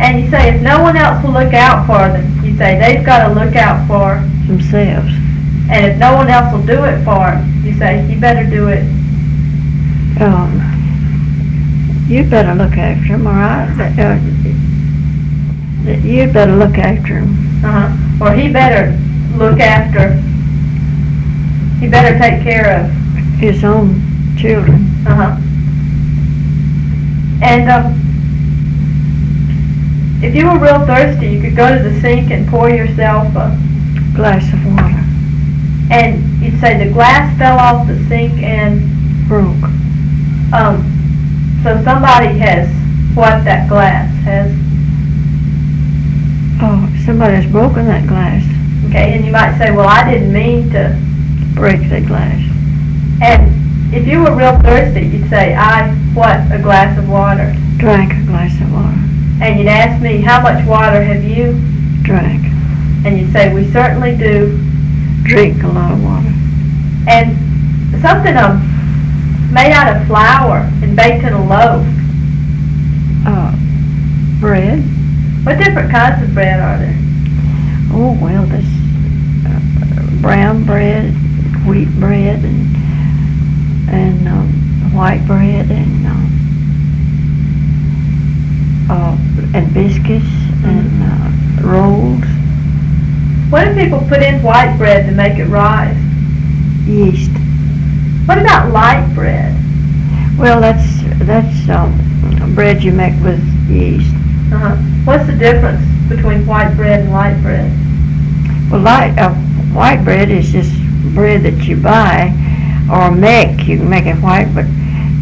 And you say if no one else will look out for them, you say they've got to look out for themselves. And if no one else will do it for them, you say you better do it. You better look after them, you better look after them. Or he better look after. He better take care of his own children. And if you were real thirsty, you could go to the sink and pour yourself a glass of water. And you'd say the glass fell off the sink and broke. So somebody has what that glass has. Oh, somebody has broken that glass. Okay, and you might say, well, I didn't mean to break the glass. And if you were real thirsty, you'd say, I what? A glass of water. Drank a glass of water. And you'd ask me, how much water have you drank? And you'd say, we certainly do drink a lot of water. And something made out of flour and baked in a loaf. Bread. What different kinds of bread are there? Oh, well, there's brown bread, wheat bread, and white bread, and biscuits, and rolls. What do people put in white bread to make it rise? Yeast. What about light bread? Well, that's bread you make with yeast. What's the difference between white bread and light bread? Well, white bread is just bread that you buy or make. You can make it white, but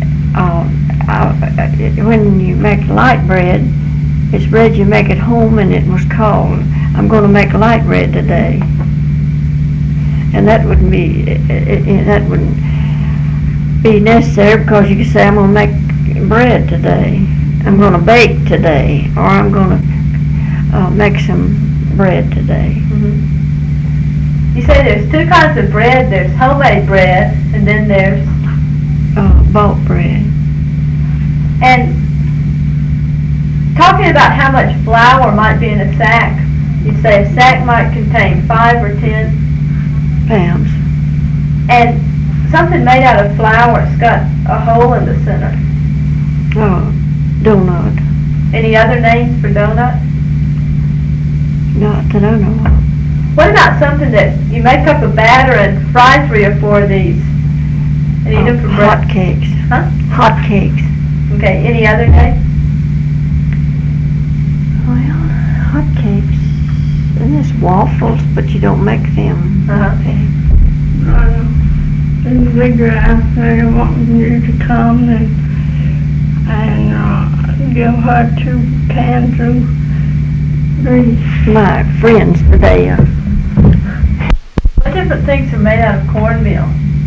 when you make light bread, it's bread you make at home, and it was called, I'm going to make light bread today. And that wouldn't be necessary, because you could say, I'm going to make bread today. I'm going to bake today, or I'm going to make some bread today. You say there's two kinds of bread. There's homemade bread, and then there's bought bread. And talking about how much flour might be in a sack, you'd say a sack might contain 5 or 10 pounds. And something made out of flour, it's got a hole in the center. Donut. Any other names for donut? Not that I know of. What about something that you make up a batter and fry 3 or 4 of these and eat them for breakfast? Hot cakes. Hot cakes. Okay, any other name? Well, hot cakes. And there's waffles, but you don't make them. Okay. And the grass, they want you to come and give her 2 cans of grease. My friends today. What different things are made out of cornmeal?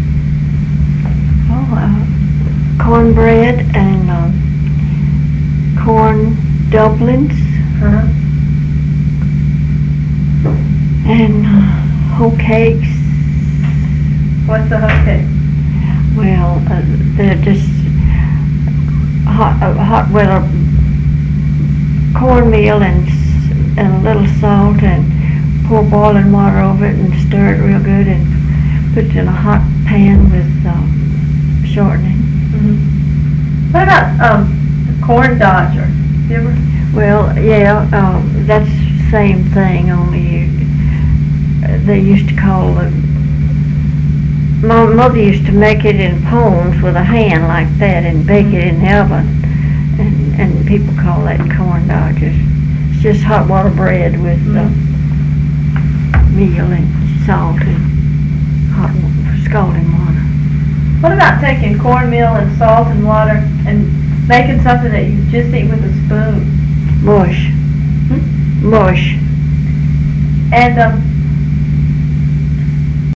Cornbread and corn dumplings. And hoe cakes. What's a hoe cake? Well, they're just cornmeal and a little salt, and pour boiling water over it and stir it real good, and put it in a hot pan with shortening. What about corn dodger? You ever? Well, yeah, that's the same thing, only they used to call my mother used to make it in pones with a hand like that and bake it in the oven, and people call that corn dodgers. It's just hot water bread with meal and salt and hot scalding water. What about taking cornmeal and salt and water and making something that you just eat with a spoon? Mush. Mush. And